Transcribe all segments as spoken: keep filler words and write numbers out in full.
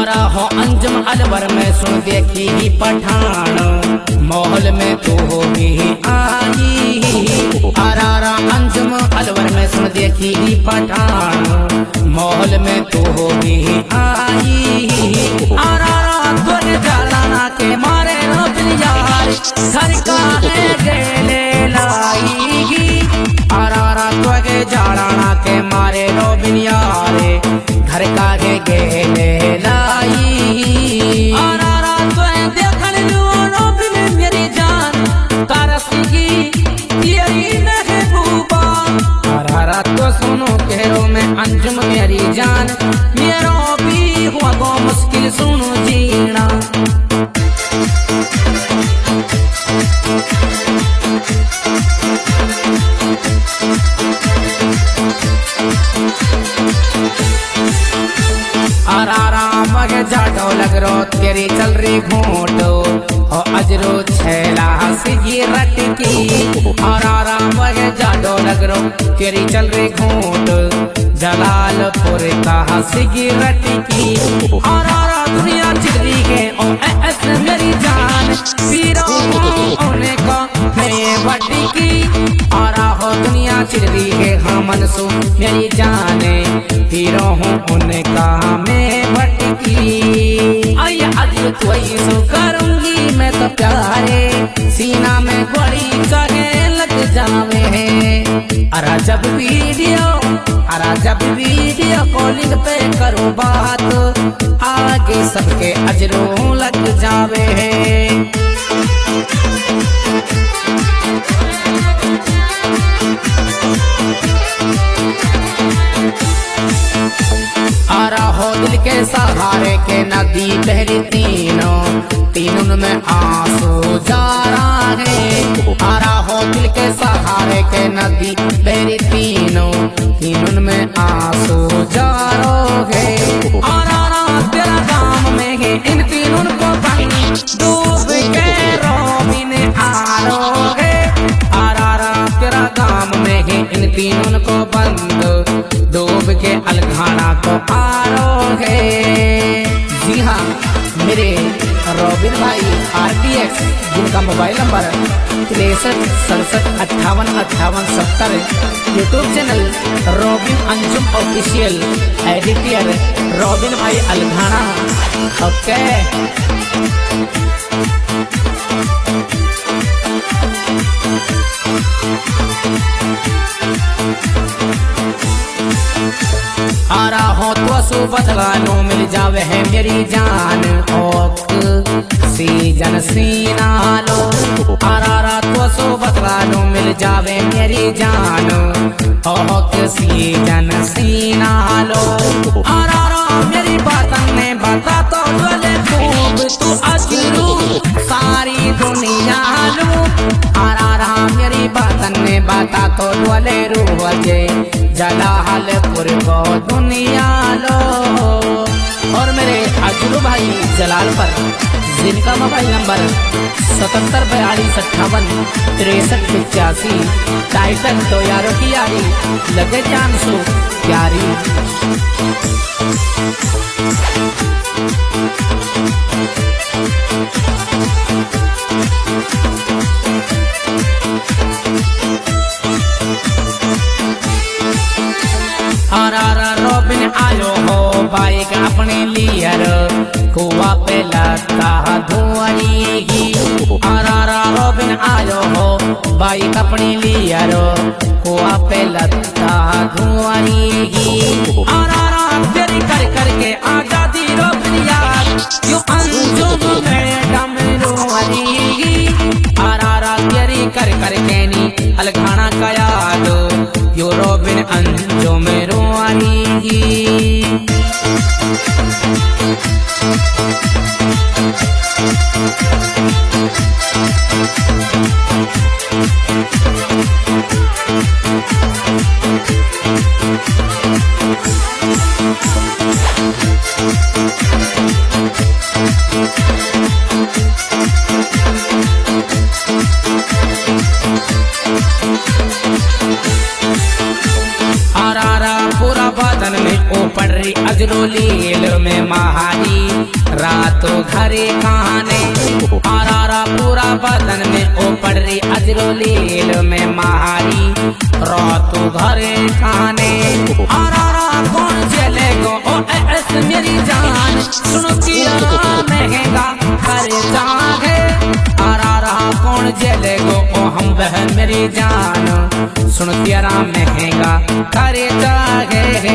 आरा हो अंजुम अलवर में सुन देखी ही पठान, माहौल में तू हो भी आई। आरा अंजुम अलवर में सुन देखी ही पठान, माहौल में तू हो भी आई। आरा तुझे जलाना के मारे रोबिन यार, घर का है गेले लाई। आरा तुझे जलाना के मारे रोबिन यारे, घर का है गेले लाई। आरा तुझे देखल रोबिन मेरी जान, तरसगी तेरी महबूबा। आरा तो सुनो केरो में अंजुम मेरी जान, मेरो भी हुआ गो मुश्किल सुनो जीना। आरा मगे जाटो लग रो तेरी चल रही घोटो, और अजरो छैला हसी रटकी। आरा मगे जाटो लग रो तेरी चल रही घोटो, जलालपुर का हसी रटकी। आरा दुनिया चिड़ी के ओ एस मेरी जान, पीरो ओने का मैं वटकी। आरा हो दुनिया चिड़ी के हमन सो मेरी जाने, पीरो हूँ उनका मैं वटकी। आया आज तो सो करूंगी मैं तो प्यारे, सीना में गोली कहे लग जावे। अरा जब वीडियो अरा जब वीडियो कॉलिंग पे करो बात, आगे सबके अजरों लग जावे। आरा हो दिल के सहारे के नदी बहरी तीनों, तीनों में आंसू जा रहा है। आरा हो दिल के सहारे के नदी बहरी तीनों, तीनों में आंसू जा रहे। आरा तेरा गाँव में है इन तीनों को पानी, डूब के रोबिन आरोगे। आरा तेरा गाँव में है इन तीनों को बंद, डूब के अलघाना को आरोगे। जी हाँ, मेरे रोबिन भाई आर टी एक्स, जिनका मोबाइल नंबर तिरसठ सड़सठ अट्ठावन अट्ठावन सत्तर, YouTube channel Robin Anjum official, editor Robin भाई अलघाना। ओके आरा हो तो सु बदलानो मिल जावे है मेरी जान, ओक सीजन सीना लो। आरा तो सु बदलानो मिल जावे मेरी जान, ओक सीजन सीना लो। आरा मेरी बातन ने बता तो डोले खूब तू अजरू सारी दुनिया लो। आरा मेरी बातन ने बता तो डोले रूहजे, जलालपुर को दुनिया लो। और मेरे अजरू भाई जलाल पर, जिनका मोबाइल नंबर सतहत्तर बयालीस अट्ठावन तिरसठ पचासी, टाइटन तो यारों की यारी लगे जान सो प्यारी। आरा रोबिन आयो हो बाइक अपने लियर, कुआ पे लगता धुआरी। आरा रोबिन आयो हो बाइक अपने लियर, कुआ पे लगता धुआरी। आरा तेरी कर करके आजादी रोबिन यार, क्यों अंजुम मैडम रोरी। आरा तेरी कर करके नी अलघाना का याद, यो रोबिन अंजुम रोरी। अजरो लील में महारी तो घरे खाने आरारा पूरा बदन में ओ पड़ रही अजरो लील में मारी रातों घरे खाने आरारा कौन चलेगो ओ एस मेरी जान सुनो किया महंगा करे जागे आरारा कौन चलेगो ओ हम बहन मेरी जान सुन तेरा महंगा करे जागे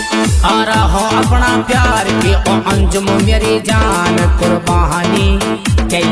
अपना प्यार की ओ अंजुम मेरी जान कुर्बानी